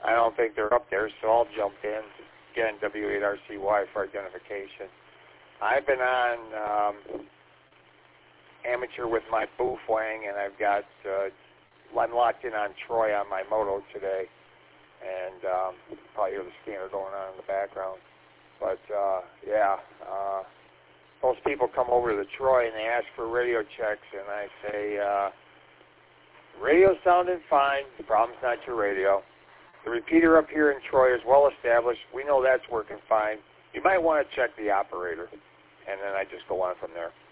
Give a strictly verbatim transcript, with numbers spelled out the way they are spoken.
I don't think they're up there, so I'll jump in. Again, W eight R C Y for identification. I've been on um, amateur with my boof wang, and I've got, uh, I'm locked in on Troy on my moto today. And um, probably hear the scanner going on in the background. But, uh, yeah, uh, most people come over to the Troy and they ask for radio checks, and I say, uh, radio sounding fine. The problem's not your radio. The repeater up here in Troy is well established. We know that's working fine. You might want to check the operator. And then I just go on from there.